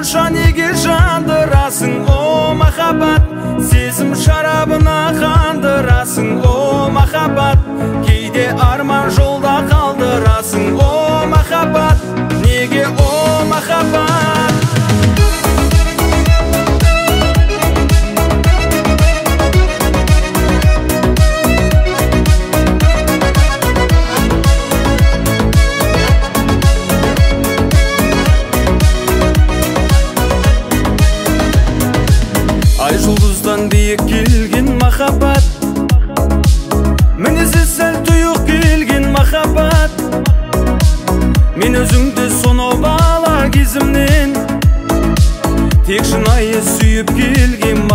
сонша неге жандырасың, о махаббат? Сезім шарабына қандырасың, о махаббат. Кейде арман жолда қалдырасың, о махаббат. Неге, о махаббат? Ай жұлдыздан биік келген махаббат, мінезі сәл тұйық келген махаббат. Мен өзіңді сонау бала кезімнен тек шынайы сүйіп келген